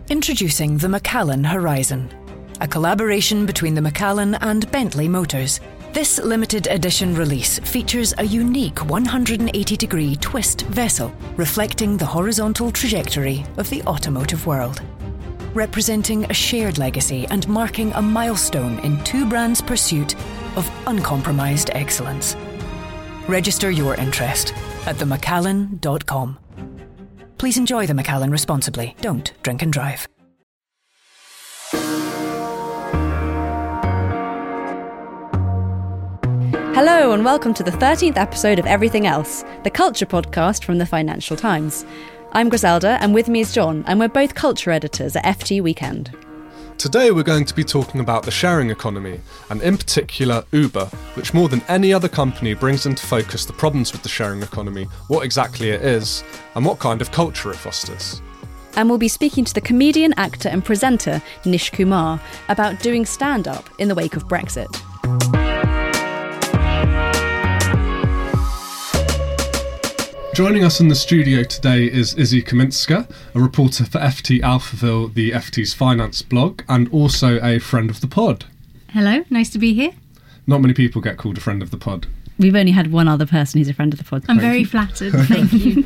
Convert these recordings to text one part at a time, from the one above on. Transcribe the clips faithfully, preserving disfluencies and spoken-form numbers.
Introducing the Macallan Horizon, a collaboration between the Macallan and Bentley Motors. This limited edition release features a unique one hundred eighty degree twist vessel reflecting the horizontal trajectory of the automotive world, representing a shared legacy and marking a milestone in two brands' pursuit of uncompromised excellence. Register your interest at the macallan dot com. Please enjoy the Macallan responsibly. Don't drink and drive. Hello and welcome to the thirteenth episode of Everything Else, the culture podcast from the Financial Times. I'm Griselda and with me is John, and we're both culture editors at F T Weekend. Today we're going to be talking about the sharing economy, and in particular Uber, which more than any other company brings into focus the problems with the sharing economy, what exactly it is, and what kind of culture it fosters. And we'll be speaking to the comedian, actor and presenter Nish Kumar about doing stand-up in the wake of Brexit. Joining us in the studio today is Izzy Kaminska, a reporter for F T Alphaville, the F T's finance blog, and also a friend of the pod. Hello, nice to be here. Not many people get called a friend of the pod. We've only had one other person who's a friend of the pod. I'm very flattered, thank you.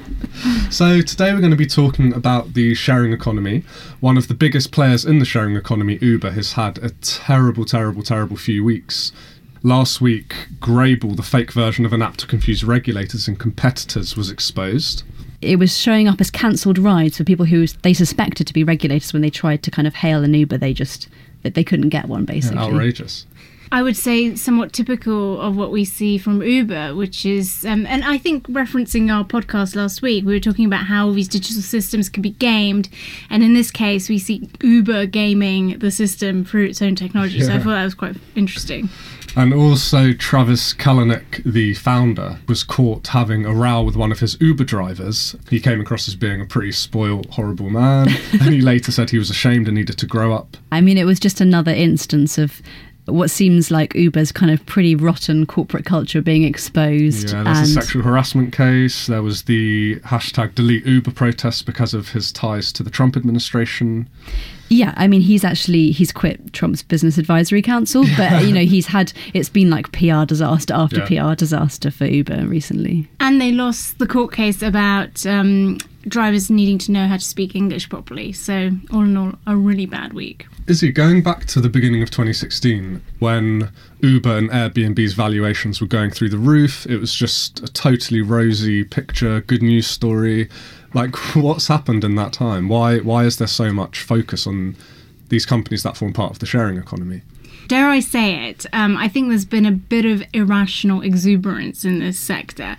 So today we're going to be talking about the sharing economy. One of the biggest players in the sharing economy, Uber, has had a terrible, terrible, terrible few weeks. Last week, Grable, the fake version of an app to confuse regulators and competitors, was exposed. It was showing up as cancelled rides for people who they suspected to be regulators when they tried to kind of hail an Uber. They just, that they couldn't get one, basically. Yeah, outrageous. I would say somewhat typical of what we see from Uber, which is, um, and I think referencing our podcast last week, we were talking about how these digital systems can be gamed. And in this case, we see Uber gaming the system through its own technology. Yeah. So I thought that was quite interesting. And also Travis Kalanick, the founder, was caught having a row with one of his Uber drivers. He came across as being a pretty spoiled, horrible man. And he later said he was ashamed and needed to grow up. I mean, it was just another instance of what seems like Uber's kind of pretty rotten corporate culture being exposed. Yeah, there's and a sexual harassment case. There was the hashtag delete Uber protest because of his ties to the Trump administration. Yeah, I mean, he's actually, he's quit Trump's Business Advisory Council, but, you know, he's had, it's been like P R disaster after yeah. P R disaster for Uber recently. And they lost the court case about um, drivers needing to know how to speak English properly. So, all in all, a really bad week. Izzy, going back to the beginning of twenty sixteen, when Uber and Airbnb's valuations were going through the roof, it was just a totally rosy picture, good news story. Like, what's happened in that time? Why why is there so much focus on these companies that form part of the sharing economy? Dare I say it, um, I think there's been a bit of irrational exuberance in this sector.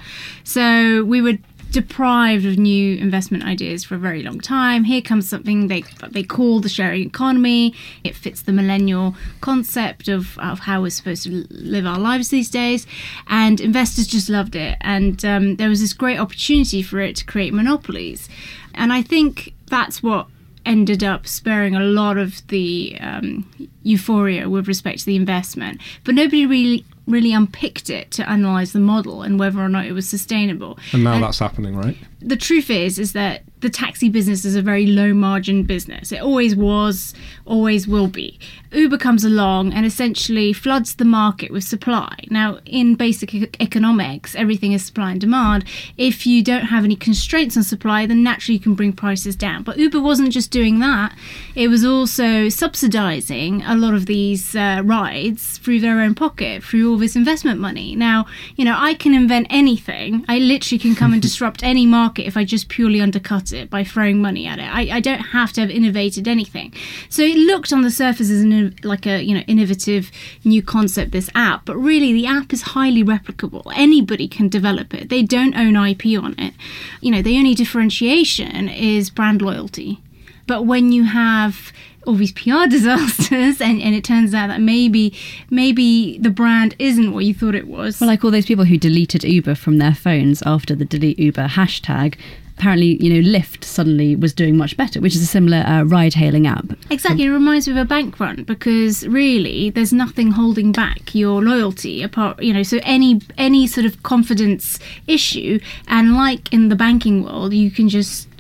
So we were deprived of new investment ideas for a very long time. Here comes something they they call the sharing economy. It fits the millennial concept of, of how we're supposed to live our lives these days, and investors just loved it. And um, there was this great opportunity for it to create monopolies, and I think that's what ended up sparing a lot of the um, euphoria with respect to the investment. But nobody really really unpicked it to analyse the model and whether or not it was sustainable. And now and that's happening, right? The truth is, is that the taxi business is a very low margin business. It always was, always will be. Uber comes along and essentially floods the market with supply. Now, in basic e- economics, everything is supply and demand. If you don't have any constraints on supply, then naturally you can bring prices down. But Uber wasn't just doing that. It was also subsidising a lot of these uh, rides through their own pocket, through all this investment money. Now, you know, I can invent anything. I literally can come and disrupt any market if I just purely undercut it by throwing money at it. I, I don't have to have innovated anything. So it looked on the surface as an, like a you know innovative new concept, this app, but really the app is highly replicable. Anybody can develop it. They don't own I P on it. You know, the only differentiation is brand loyalty. But when you have all these P R disasters and, and it turns out that maybe maybe the brand isn't what you thought it was. Well, like all those people who deleted Uber from their phones after the delete Uber hashtag, apparently, you know, Lyft suddenly was doing much better, which is a similar uh, ride-hailing app. Exactly. It reminds me of a bank run because really there's nothing holding back your loyalty apart, you know, so any any sort of confidence issue, and like in the banking world, you can just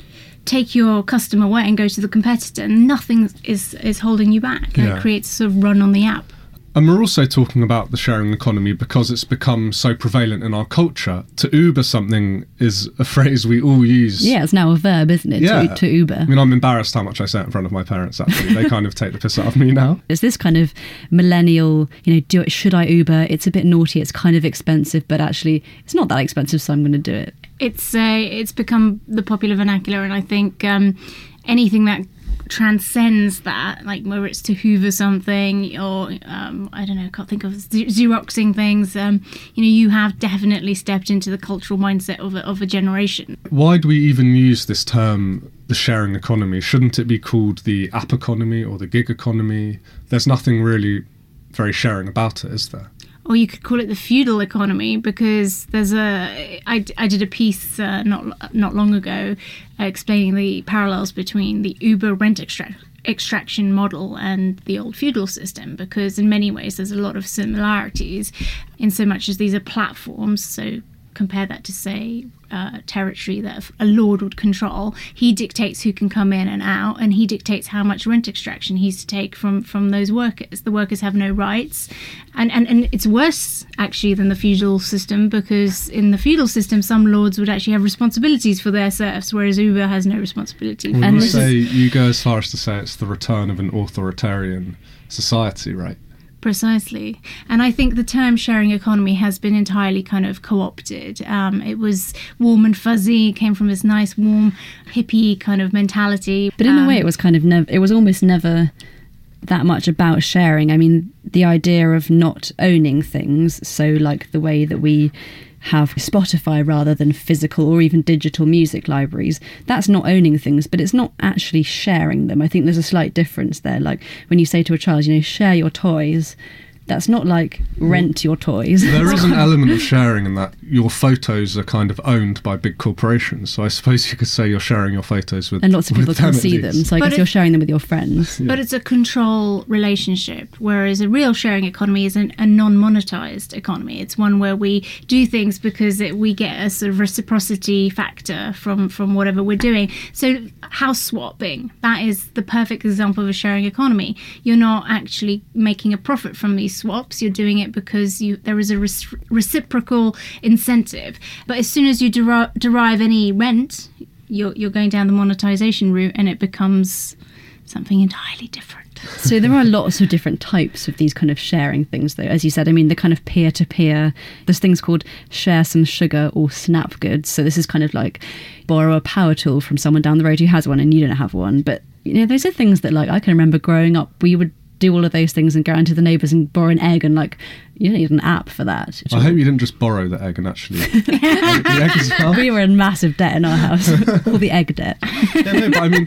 take your customer away and go to the competitor, and nothing is, is holding you back. And Yeah. it creates a sort of run on the app. And we're also talking about the sharing economy because it's become so prevalent in our culture. To Uber something is a phrase we all use. Yeah, it's now a verb, isn't it? Yeah. To, to Uber. I mean, I'm embarrassed how much I say it in front of my parents, actually. They kind of take the piss out of me now. It's this kind of millennial, you know, do it, should I Uber? It's a bit naughty, it's kind of expensive, but actually it's not that expensive, so I'm going to do it. It's a, it's become the popular vernacular, and I think um, anything that transcends that, like whether it's to hoover something or um, I don't know, I can't think of Xeroxing things, um, you know, you have definitely stepped into the cultural mindset of a, of a generation. Why do we even use this term, the sharing economy? Shouldn't it be called the app economy or the gig economy? There's nothing really very sharing about it, is there? Or you could call it the feudal economy, because there's a I, I did a piece uh, not not long ago uh, explaining the parallels between the Uber rent extract, extraction model and the old feudal system, because in many ways there's a lot of similarities in so much as these are platforms. So compare that to, say, uh, territory that a lord would control. He dictates who can come in and out, and he dictates how much rent extraction he's to take from, from those workers. The workers have no rights. And, and, and it's worse, actually, than the feudal system, because in the feudal system, some lords would actually have responsibilities for their serfs, whereas Uber has no responsibility. Well, And you this say is- you go as far as to say it's the return of an authoritarian society, right? Precisely. And I think the term sharing economy has been entirely kind of co-opted. Um, it was warm and fuzzy, came from this nice, warm, hippie kind of mentality. But in Um, a way, it was kind of never, it was almost never that much about sharing. I mean, the idea of not owning things, so like the way that we have Spotify rather than physical or even digital music libraries, that's not owning things, but it's not actually sharing them. I think there's a slight difference there. Like when you say to a child, you know, share your toys, that's not like rent your toys. There is an element of sharing in that your photos are kind of owned by big corporations. So I suppose you could say you're sharing your photos with And lots of people with can them at see them. least. So I But guess if- you're sharing them with your friends. But it's a control relationship, whereas a real sharing economy is an, a non-monetized economy. It's one where we do things because it, we get a sort of reciprocity factor from, from whatever we're doing. So house swapping, that is the perfect example of a sharing economy. You're not actually making a profit from these swaps. You're doing it because you there is a res- reciprocal incentive. But as soon as you deri- derive any rent, you're, you're going down the monetization route, and it becomes something entirely different. So there are lots of different types of these kind of sharing things, though. As you said, I mean, the kind of peer-to-peer, there's things called share some sugar or snap goods. So this is kind of like borrow a power tool from someone down the road who has one and you don't have one. But, you know, those are things that, like, I can remember growing up, we would do all of those things and go around to the neighbours and borrow an egg, and, like, you don't need an app for that. I hope you didn't just borrow the egg and actually eat the egg as well. We were in massive debt in our house, all the egg debt. Yeah, no, but I mean,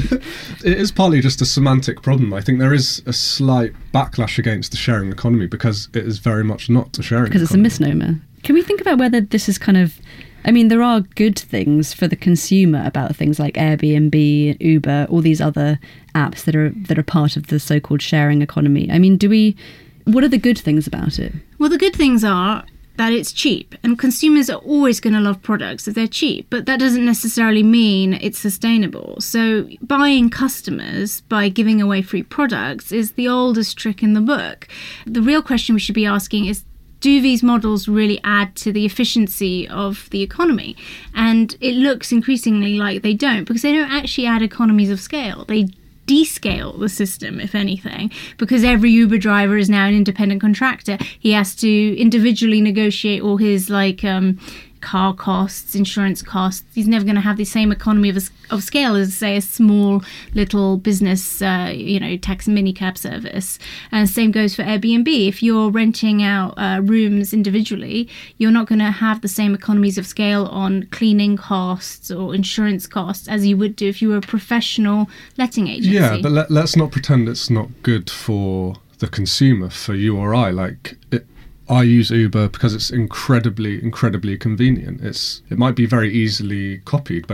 it is partly just a semantic problem. I think there is a slight backlash against the sharing economy because it is very much not a sharing Because it's a economy. misnomer. Can we think about whether this is kind of... I mean, there are good things for the consumer about things like Airbnb, Uber, all these other apps that are that are part of the so-called sharing economy. I mean, do we... What are the good things about it? Well, the good things are that it's cheap, and consumers are always going to love products if they're cheap, but that doesn't necessarily mean it's sustainable. So buying customers by giving away free products is the oldest trick in the book. The real question we should be asking is, do these models really add to the efficiency of the economy? And it looks increasingly like they don't, because they don't actually add economies of scale. They descale the system, if anything, because every Uber driver is now an independent contractor. He has to individually negotiate all his like um, car costs, insurance costs. He's never going to have the same economy of, of scale as, say, a small little business, uh, you know, taxi mini cab service. And same goes for Airbnb. If you're renting out uh, rooms individually, you're not going to have the same economies of scale on cleaning costs or insurance costs as you would do if you were a professional letting agency. Yeah, but let, let's not pretend it's not good for the consumer, for you or I. Like, it, I use Uber because it's incredibly, incredibly convenient. It's It might be very easily copied, but it's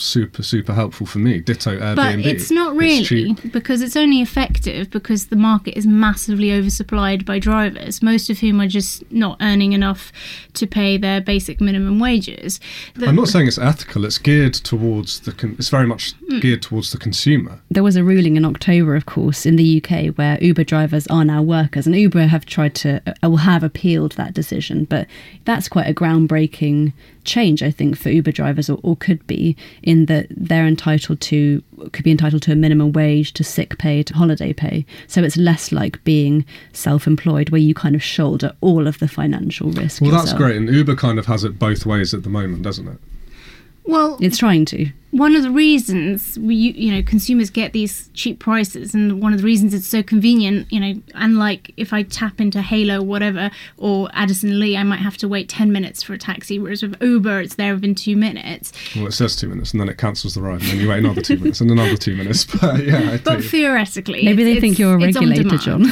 super, super helpful for me. Ditto Airbnb. But it's not really, it's because it's only effective because the market is massively oversupplied by drivers, most of whom are just not earning enough to pay their basic minimum wages. The, I'm not saying it's ethical. It's geared towards the. Con- it's very much mm. geared towards the consumer. There was a ruling in October, of course, in the U K where Uber drivers are now workers, and Uber have tried to, uh, will have appealed that decision, but that's quite a groundbreaking change, I think, for Uber drivers, or, or could be, in that they're entitled to, could be entitled to a minimum wage, to sick pay, to holiday pay. So it's less like being self-employed, where you kind of shoulder all of the financial risk. Well, yourself. That's great, and Uber kind of has it both ways at the moment, doesn't it? Well, it's trying to. One of the reasons we, you know, consumers get these cheap prices, and one of the reasons it's so convenient, you know, unlike if I tap into Halo or whatever, or Addison Lee, I might have to wait ten minutes for a taxi, whereas with Uber, it's there within two minutes. Well, it says two minutes, and then it cancels the ride, and then you wait another two minutes, and another two minutes. But yeah, I But theoretically... Maybe they think you're a regulator, John.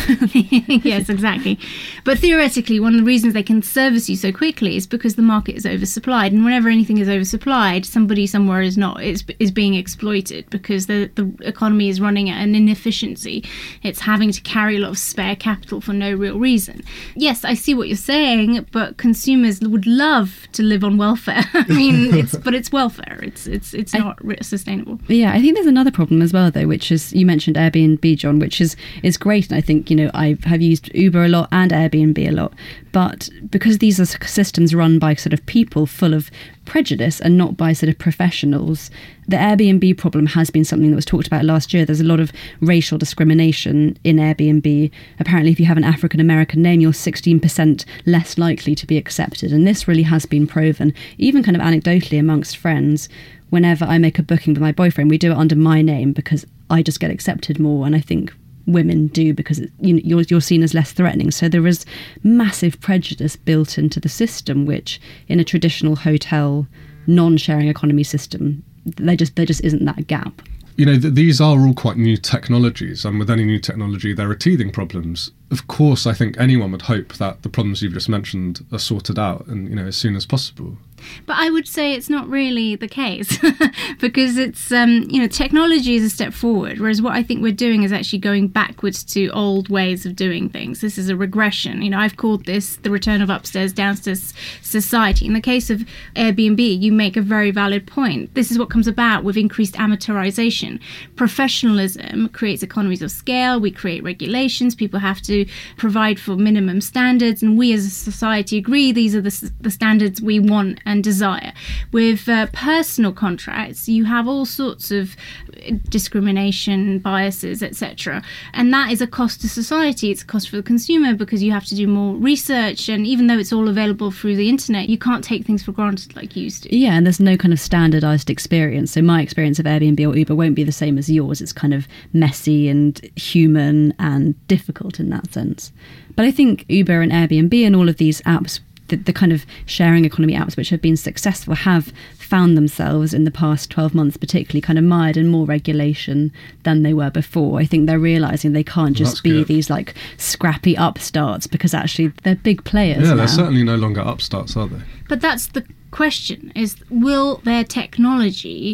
Yes, exactly. But theoretically, one of the reasons they can service you so quickly is because the market is oversupplied, and whenever anything is oversupplied, somebody somewhere is not is, is being exploited because the, the economy is running at an inefficiency. It's having to carry a lot of spare capital for no real reason. Yes, I see what you're saying, but consumers would love to live on welfare. I mean, it's but it's welfare. It's it's it's not I, sustainable. Yeah, I think there's another problem as well, though, which is, you mentioned Airbnb, John, which is is great, and I think, you know, I have used Uber a lot and Airbnb a lot, but because these are systems run by sort of people full of prejudice and not by sort of professionals, the Airbnb problem has been something that was talked about last year. There's a lot of racial discrimination in Airbnb. Apparently, if you have an African American name, you're sixteen percent less likely to be accepted, and this really has been proven, even kind of anecdotally amongst friends. Whenever I make a booking with my boyfriend, we do it under my name because I just get accepted more, and I think women do because it, you know, you're, you're seen as less threatening. So there is massive prejudice built into the system, which in a traditional hotel non-sharing economy system, there just there just isn't that gap. You know, th- these are all quite new technologies, and with any new technology there are teething problems. Of course, I think anyone would hope that the problems you've just mentioned are sorted out, and, you know, as soon as possible. But I would say it's not really the case because it's, um, you know, technology is a step forward, whereas what I think we're doing is actually going backwards to old ways of doing things. This is a regression. You know, I've called this the return of upstairs, downstairs society. In the case of Airbnb, you make a very valid point. This is what comes about with increased amateurization. Professionalism creates economies of scale. We create regulations. People have to provide for minimum standards, and we as a society agree these are the, the standards we want and desire. With uh, personal contracts, you have all sorts of discrimination, biases, et cetera. And that is a cost to society. It's a cost for the consumer because you have to do more research. And even though it's all available through the internet, you can't take things for granted like you used to. Yeah, and there's no kind of standardized experience. So my experience of Airbnb or Uber won't be the same as yours. It's kind of messy and human and difficult in that sense. But I think Uber and Airbnb and all of these apps, The, the kind of sharing economy apps which have been successful, have found themselves in the past twelve months particularly kind of mired in more regulation than they were before. I think they're realising they can't just That's be good. These like scrappy upstarts, because actually they're big players Yeah, now. they're certainly no longer upstarts, are they? But that's the question, is will their technology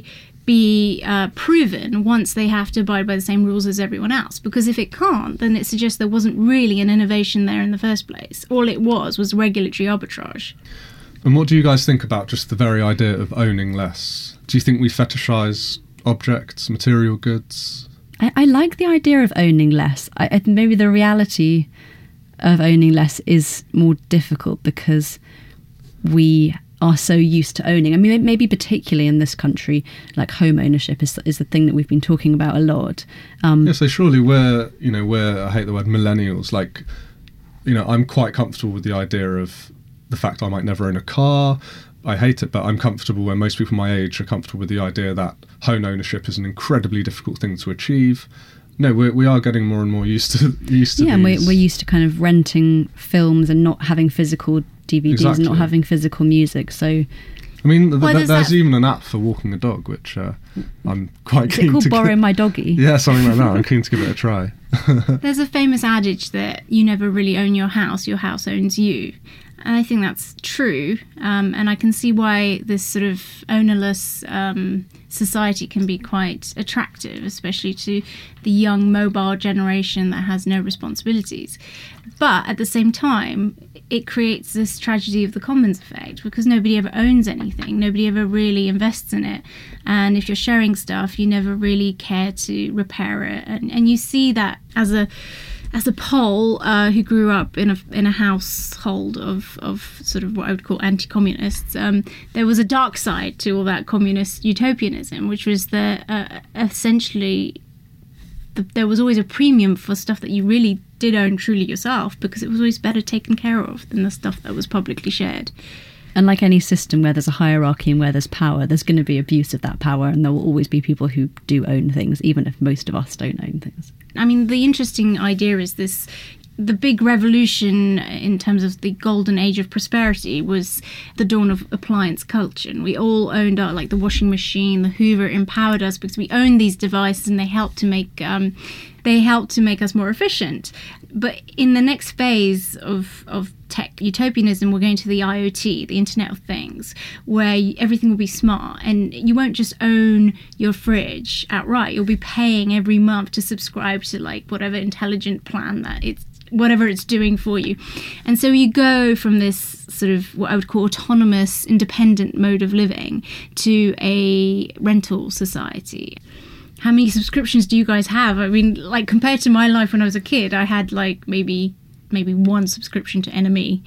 be uh, proven once they have to abide by the same rules as everyone else? Because if it can't, then it suggests there wasn't really an innovation there in the first place. All it was was regulatory arbitrage. And what do you guys think about just the very idea of owning less? Do you think we fetishise objects, material goods? I, I like the idea of owning less. I, I maybe the reality of owning less is more difficult because we are so used to owning. I mean, maybe particularly in this country, like home ownership is is the thing that we've been talking about a lot. Um, yeah, so surely we're, you know, we're, I hate the word millennials, like, you know, I'm quite comfortable with the idea of the fact I might never own a car. I hate it, but I'm comfortable where most people my age are comfortable with the idea that home ownership is an incredibly difficult thing to achieve. No, we we are getting more and more used to used to yeah, and we're, these. we're used to kind of renting films and not having physical D V Ds Exactly. and not having physical music. So, I mean, th- Well, th- there's there's that- even an app for walking a dog, which uh, I'm quite is keen it called to Borrow get- My Doggy? Yeah, something like that. I'm keen to give it a try. There's a famous adage that you never really own your house, your house owns you. And I think that's true. Um, and I can see why this sort of ownerless um, society can be quite attractive, especially to the young mobile generation that has no responsibilities. But at the same time, it creates this tragedy of the commons effect, because nobody ever owns anything. Nobody ever really invests in it. And if you're sharing stuff, you never really care to repair it. And, and you see that as a as a Pole uh, who grew up in a in a household of, of sort of what I would call anti-communists, um, there was a dark side to all that communist utopianism, which was that uh, essentially the, there was always a premium for stuff that you really did own truly yourself, because it was always better taken care of than the stuff that was publicly shared. And like any system where there's a hierarchy and where there's power, there's going to be abuse of that power, and there will always be people who do own things, even if most of us don't own things. I mean, the interesting idea is this, the big revolution in terms of the golden age of prosperity was the dawn of appliance culture. And we all owned our, like the washing machine, the Hoover empowered us because we owned these devices, and they helped to make um, they helped to make us more efficient. But in the next phase of, of tech utopianism, we're going to the I O T, the Internet of Things, where everything will be smart, and you won't just own your fridge outright. You'll be paying every month to subscribe to like whatever intelligent plan that it's whatever it's doing for you. And so you go from this sort of what I would call autonomous, independent mode of living to a rental society. How many subscriptions do you guys have? I mean, like compared to my life when I was a kid, I had like maybe maybe one subscription to N M E.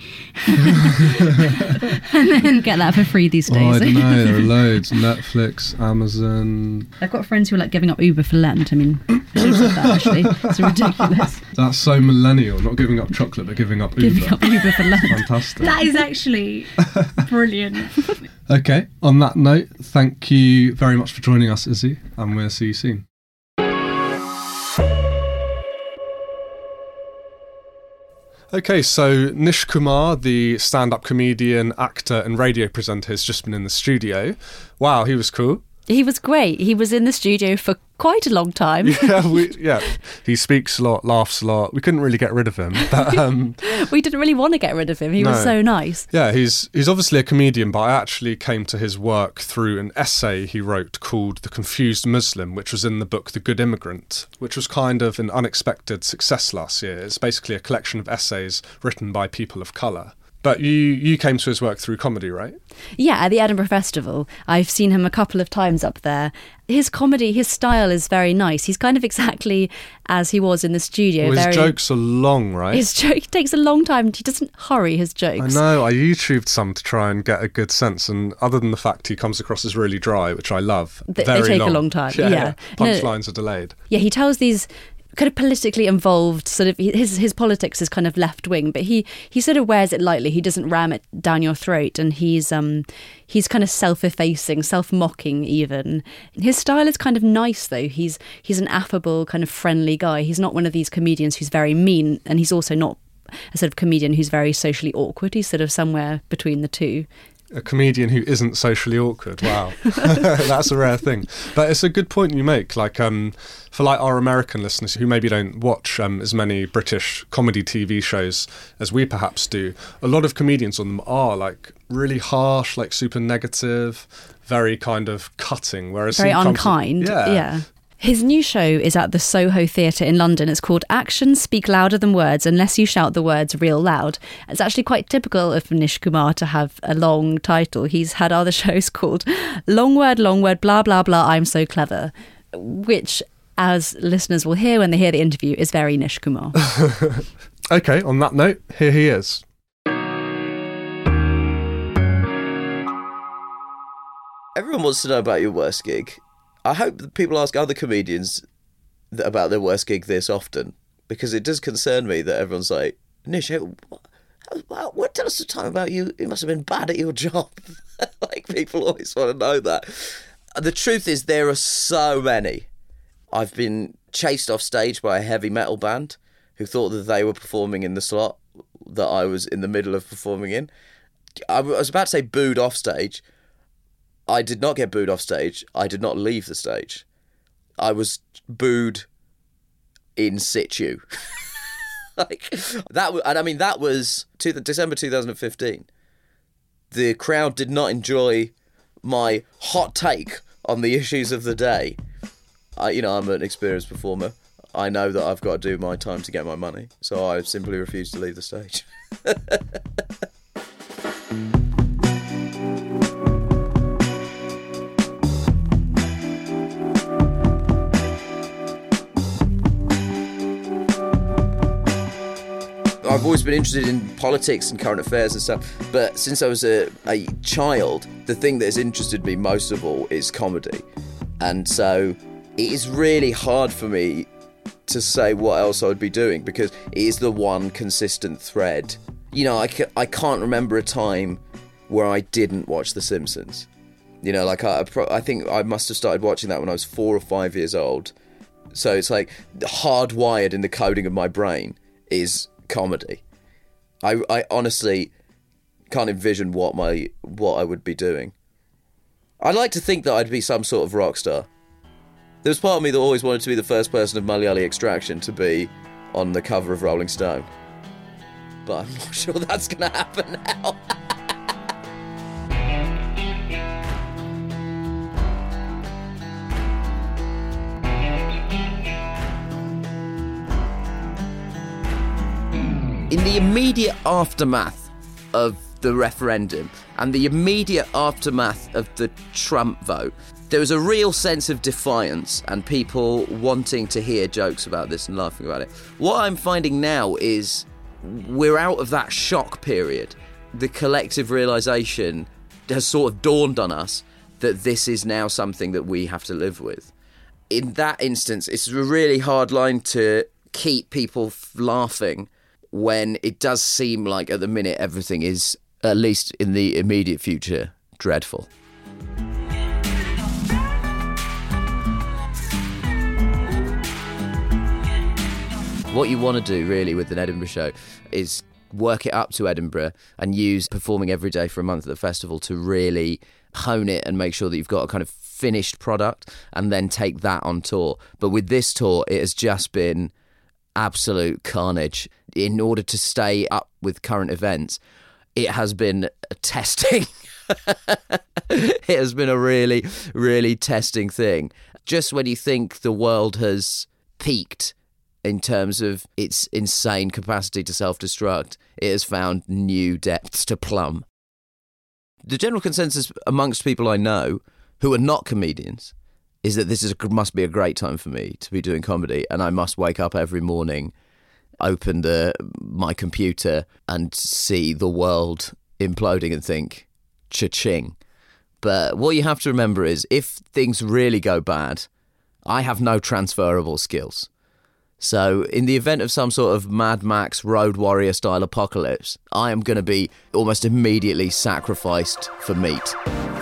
And then get that for free these days. Oh, I don't know. There are loads. Netflix, Amazon. I've got friends who are like giving up Uber for Lent. I mean, I should have said that actually. It's ridiculous. That's so millennial. Not giving up chocolate, but giving up Uber. Giving up Uber for Lent. Fantastic. That is actually brilliant. Okay, on that note, thank you very much for joining us, Izzy, and we'll see you soon. Okay, so Nish Kumar, the stand-up comedian, actor and radio presenter, has just been in the studio. Wow, he was cool. He was great. He was in the studio for quite a long time. Yeah, we, yeah. He speaks a lot, laughs a lot. We couldn't really get rid of him. But, um, we didn't really want to get rid of him. He no. was so nice. Yeah, he's he's obviously a comedian, but I actually came to his work through an essay he wrote called The Confused Muslim, which was in the book The Good Immigrant, which was kind of an unexpected success last year. It's basically a collection of essays written by people of colour. But you, you came to his work through comedy, right? Yeah, at the Edinburgh Festival. I've seen him a couple of times up there. His comedy, his style is very nice. He's kind of exactly as he was in the studio. Well, his very, jokes are long, right? His joke takes a long time. He doesn't hurry his jokes. I know. I YouTubed some to try and get a good sense. And other than the fact he comes across as really dry, which I love, Th- very They take long. a long time, Yeah. yeah. Punchlines no, are delayed. Yeah, he tells these kind of politically involved sort of his his politics is kind of left wing, but he he sort of wears it lightly. He doesn't ram it down your throat, and he's um he's kind of self-effacing, self-mocking even. His style is kind of nice though. He's he's an affable, kind of friendly guy. He's not one of these comedians who's very mean, and he's also not a sort of comedian who's very socially awkward. He's sort of somewhere between the two. A comedian who isn't socially awkward. Wow. That's a rare thing. But it's a good point you make. Like, um, for like our American listeners who maybe don't watch um, as many British comedy T V shows as we perhaps do, a lot of comedians on them are like really harsh, like super negative, very kind of cutting. Whereas Very he comes- unkind. yeah. yeah. His new show is at the Soho Theatre in London. It's called Actions Speak Louder Than Words Unless You Shout the Words Real Loud. It's actually quite typical of Nish Kumar to have a long title. He's had other shows called Long Word, Long Word, Blah, Blah, Blah, I'm So Clever, which, as listeners will hear when they hear the interview, is very Nish Kumar. Okay, on that note, here he is. Everyone wants to know about your worst gig. I hope that people ask other comedians th- about their worst gig this often, because it does concern me that everyone's like, Nish, what, how, what, tell us a time about you. You must have been bad at your job. Like, people always want to know that. The truth is, there are so many. I've been chased off stage by a heavy metal band who thought that they were performing in the slot that I was in the middle of performing in. I was about to say booed off stage. I did not get booed off stage. I did not leave the stage. I was booed in situ. like that, w- and I mean that was two, December two thousand fifteen. The crowd did not enjoy my hot take on the issues of the day. I, you know, I'm an experienced performer. I know that I've got to do my time to get my money, so I simply refuse to leave the stage. I've always been interested in politics and current affairs and stuff, but since I was a, a child, the thing that has interested me most of all is comedy. And so it is really hard for me to say what else I would be doing, because it is the one consistent thread. You know, I, ca- I can't remember a time where I didn't watch The Simpsons. You know, like I, I think I must have started watching that when I was four or five years old. So it's like hardwired in the coding of my brain is comedy. I, I honestly can't envision what my what I would be doing. I'd like to think that I'd be some sort of rock star. There was part of me that always wanted to be the first person of Malayali extraction to be on the cover of Rolling Stone. But I'm not sure that's going to happen now. In the immediate aftermath of the referendum and the immediate aftermath of the Trump vote, there was a real sense of defiance and people wanting to hear jokes about this and laughing about it. What I'm finding now is we're out of that shock period. The collective realisation has sort of dawned on us that this is now something that we have to live with. In that instance, it's a really hard line to keep people f- laughing when it does seem like at the minute everything is, at least in the immediate future, dreadful. What you want to do really with an Edinburgh show is work it up to Edinburgh and use performing every day for a month at the festival to really hone it and make sure that you've got a kind of finished product and then take that on tour. But with this tour, it has just been absolute carnage. In order to stay up with current events, it has been a testing. It has been a really, really testing thing. Just when you think the world has peaked in terms of its insane capacity to self-destruct, it has found new depths to plumb. The general consensus amongst people I know who are not comedians is that this is a, must be a great time for me to be doing comedy, and I must wake up every morning, open the my computer and see the world imploding and think, cha-ching. But what you have to remember is, if things really go bad, I have no transferable skills. So in the event of some sort of Mad Max Road Warrior style apocalypse, I am going to be almost immediately sacrificed for meat.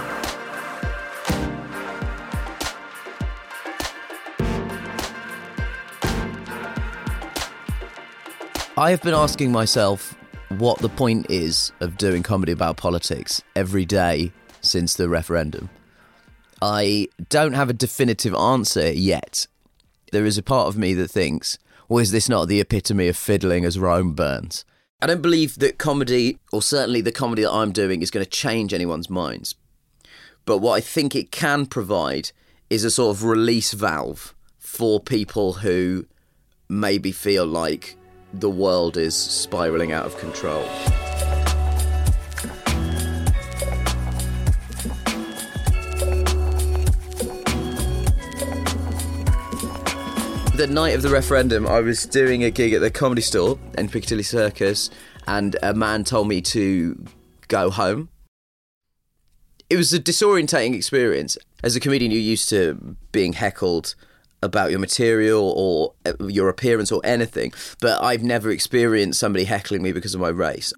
I have been asking myself what the point is of doing comedy about politics every day since the referendum. I don't have a definitive answer yet. There is a part of me that thinks, well, is this not the epitome of fiddling as Rome burns? I don't believe that comedy, or certainly the comedy that I'm doing, is going to change anyone's minds. But what I think it can provide is a sort of release valve for people who maybe feel like the world is spiralling out of control. The night of the referendum, I was doing a gig at the Comedy Store in Piccadilly Circus, and a man told me to go home. It was a disorientating experience. As a comedian, you're used to being heckled about your material or your appearance or anything, but I've never experienced somebody heckling me because of my race.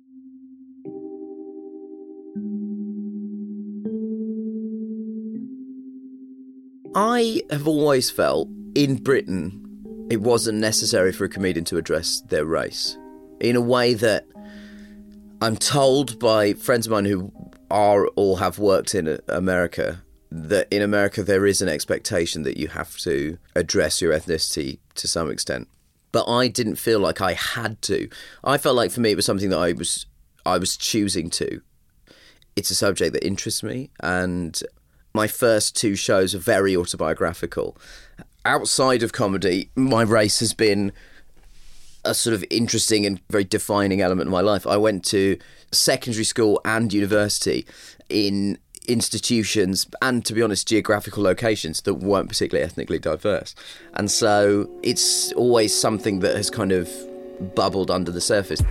I have always felt in Britain it wasn't necessary for a comedian to address their race, in a way that I'm told by friends of mine who are or have worked in America, that in America there is an expectation that you have to address your ethnicity to some extent. but I didn't feel like I had to. I felt like for me it was something that I was I was choosing to. It's a subject that interests me, and my first two shows are very autobiographical. Outside of comedy, my race has been a sort of interesting and very defining element of my life. I went to secondary school and university in institutions and, to be honest, geographical locations that weren't particularly ethnically diverse. And so it's always something that has kind of bubbled under the surface.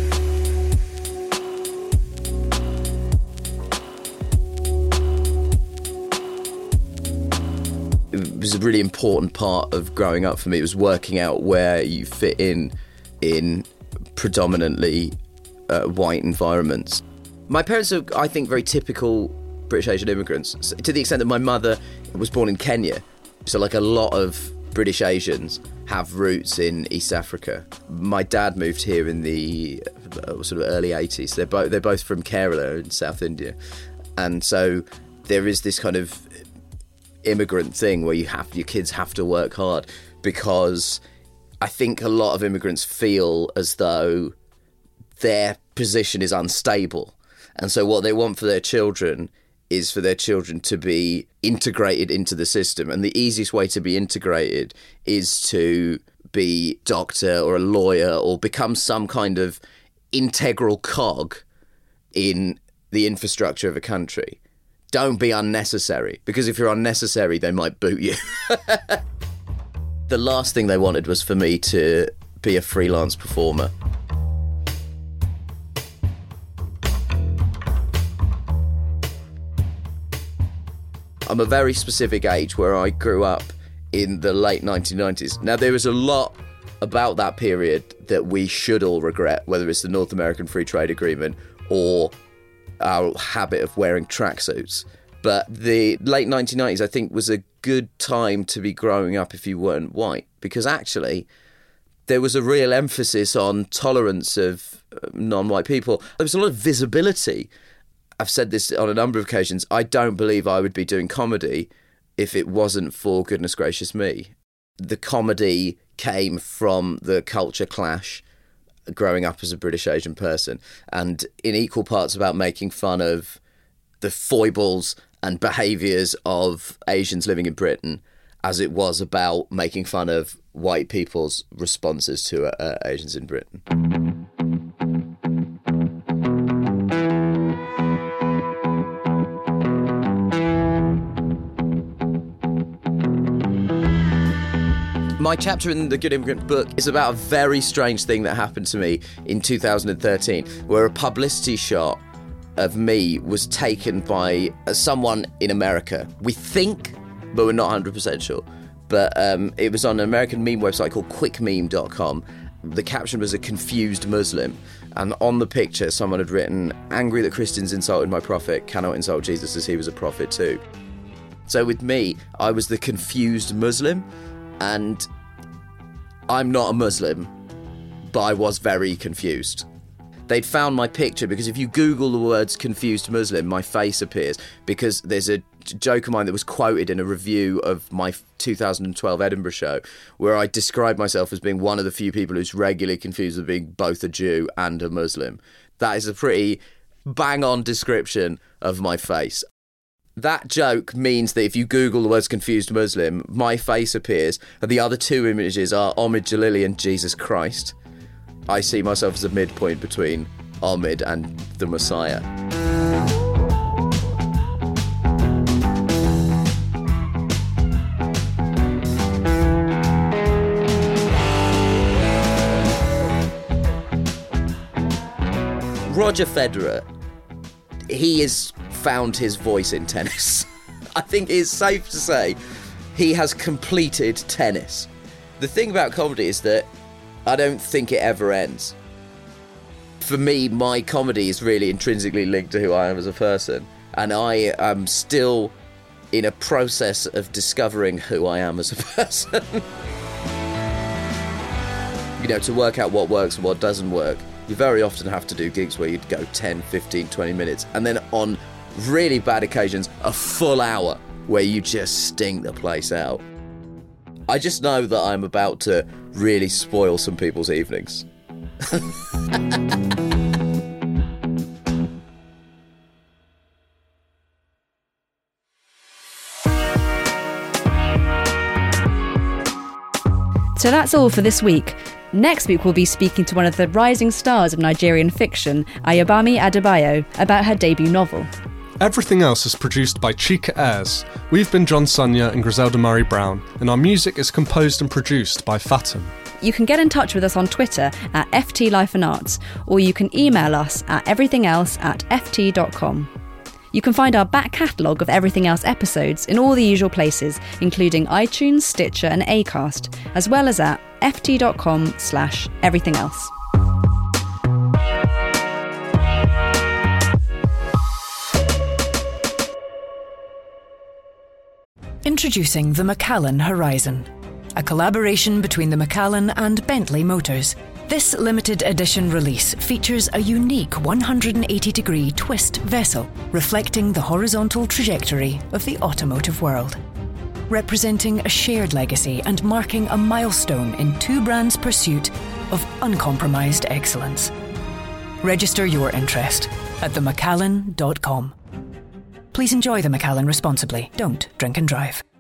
It was a really important part of growing up for me. It was working out where you fit in in predominantly uh, white environments. My parents are, I think, very typical British Asian immigrants, to the extent that my mother was born in Kenya. So like a lot of British Asians have roots in East Africa. My dad moved here in the uh, sort of early eighties. They're both they're both from Kerala in South India, and so there is this kind of immigrant thing where you have your kids have to work hard, because I think a lot of immigrants feel as though their position is unstable, and so what they want for their children is for their children to be integrated into the system. And the easiest way to be integrated is to be a doctor or a lawyer or become some kind of integral cog in the infrastructure of a country. Don't be unnecessary, because if you're unnecessary, they might boot you. The last thing they wanted was for me to be a freelance performer. I'm a very specific age where I grew up in the late nineteen nineties. Now, there was a lot about that period that we should all regret, whether it's the North American Free Trade Agreement or our habit of wearing tracksuits. But the late nineteen nineties, I think, was a good time to be growing up if you weren't white, because actually there was a real emphasis on tolerance of non-white people. There was a lot of visibility. I've said this on a number of occasions. I don't believe I would be doing comedy if it wasn't for, goodness gracious me, the comedy came from the culture clash growing up as a British Asian person, and in equal parts about making fun of the foibles and behaviours of Asians living in Britain as it was about making fun of white people's responses to uh, Asians in Britain. My chapter in The Good Immigrant book is about a very strange thing that happened to me in two thousand thirteen, where a publicity shot of me was taken by someone in America. We think, but we're not one hundred percent sure. But um, it was on an American meme website called quick meme dot com. The caption was "a confused Muslim." And on the picture, someone had written, "Angry that Christians insulted my prophet, cannot insult Jesus as he was a prophet too." So with me, I was the confused Muslim. And I'm not a Muslim, but I was very confused. They'd found my picture because if you Google the words confused Muslim, my face appears, because there's a joke of mine that was quoted in a review of my two thousand twelve Edinburgh show where I described myself as being one of the few people who's regularly confused with being both a Jew and a Muslim. That is a pretty bang-on description of my face. That joke means that if you Google the words confused Muslim, my face appears, and the other two images are Omid Jalili and Jesus Christ. I see myself as a midpoint between Omid and the Messiah. Roger Federer, he has found his voice in tennis. I think it's safe to say he has completed tennis. The thing about comedy is that I don't think it ever ends. For me, my comedy is really intrinsically linked to who I am as a person, and I am still in a process of discovering who I am as a person. You know, to work out what works and what doesn't work, you very often have to do gigs where you'd go ten, fifteen, twenty minutes, and then on really bad occasions, a full hour where you just stink the place out. I just know that I'm about to really spoil some people's evenings. So that's all for this week. Next week we'll be speaking to one of the rising stars of Nigerian fiction, Ayobami Adebayo, about her debut novel. Everything else is produced by Chika Ayres. We've been John Sunya and Griselda Murray Brown, and our music is composed and produced by Fatum. You can get in touch with us on Twitter at F T Life and Arts, or you can email us at everythingelse at f t dot com. You can find our back catalogue of Everything Else episodes in all the usual places, including iTunes, Stitcher and Acast, as well as at ft.com slash everything else. Introducing the Macallan Horizon, a collaboration between the Macallan and Bentley Motors. This limited edition release features a unique one hundred eighty degree twist vessel reflecting the horizontal trajectory of the automotive world, representing a shared legacy and marking a milestone in two brands' pursuit of uncompromised excellence. Register your interest at the macallan dot com. Please enjoy the Macallan responsibly. Don't drink and drive.